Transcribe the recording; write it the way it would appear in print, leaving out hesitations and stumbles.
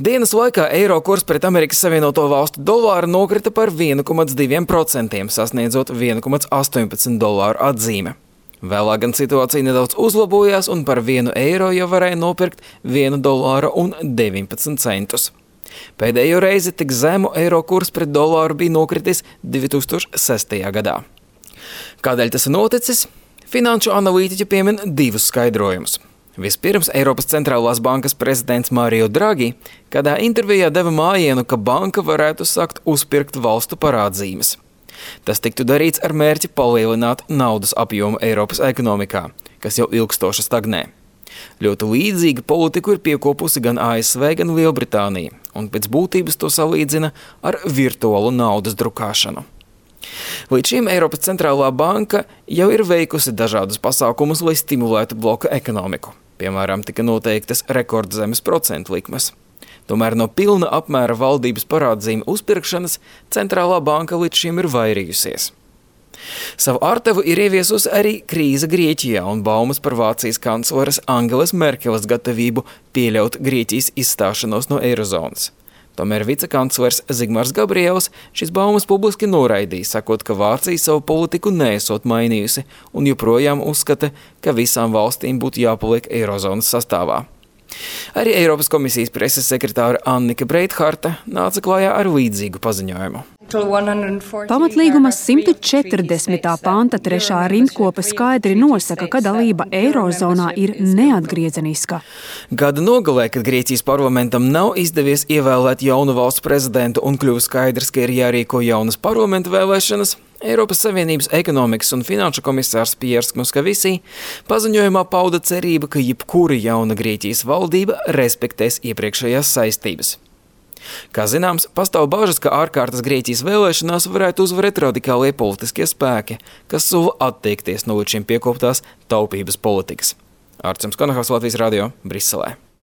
Dienas laikā eiro kurs pret Amerikas Savienoto Valstu dolāru nokrita par 1,2%, sasniedzot $1,18 atzīme. Vēlāk gan situācija nedaudz uzlabojās un par 1 eiro jau varēja nopirkt $1,19. Pēdējo reizi tik zemu eiro kurs pret dolāru bija nokritis 2006. gadā. Kādēļ tas ir noticis? Finanšu analītiķi piemin divus skaidrojumus. Vispirms Eiropas centrālās bankas prezidents Mario Draghi kādā intervijā deva mājienu, ka banka varētu sākt uzpirkt valstu parādzīmes. Tas tiktu darīts ar mērķi palielināt naudas apjomu Eiropas ekonomikā, kas jau ilgstoši stagnē. Ļoti līdzīga politiku ir piekopusi gan ASV, gan Lielbritānija, un pēc būtības to salīdzina ar virtuālu naudas drukāšanu. Līdz šim Eiropas centrālā banka jau ir veikusi dažādus pasākumus, lai stimulētu bloka ekonomiku. Piemēram, tika noteiktas rekordzemes procentu likmes. Tomēr no pilna apmēra valdības parādzīmu uzpirkšanas centrālā banka līdz šim ir vairījusies. Savu ārtavu ir ieviesusi arī krīze Grieķijā un baumas par Vācijas kancleres Angelas Merkeles gatavību pieļaut Grieķijas izstāšanos no eirozonas. Tomēr vicekanclers Zigmārs Gabriels šīs baumas publiski noraidīja, sakot, ka Vācija savu politiku neesot mainījusi un joprojām uzskata, ka visām valstīm būtu jāpaliek eirozonas sastāvā. Arī Eiropas komisijas preses sekretāra Annika Breitharta nāca klājā ar līdzīgu paziņojumu. Pamatlīguma 140. panta 3. rindkopa skaidri nosaka, ka dalība eirozonā ir neatgriezeniska. Gada nogalē, kad Grieķijas parlamentam nav izdevies ievēlēt jaunu valsts prezidentu un kļuva skaidrs, ka ir jārīko jaunas parlamenta vēlēšanas, Eiropas Savienības ekonomikas un finanšu komisārs Piers Muscovici paziņojumā pauda cerību, ka jebkura jauna Grieķijas valdība respektēs iepriekšējās saistības. Kā zināms, pastāv bažas, ka ārkārtas Grieķijas vēlēšanās varētu uzvarēt radikālie politiskie spēki, kas sola atteikties no līdz šim piekoptās taupības politikas. Ārčuns Konahaus, Latvijas radio, Briselē.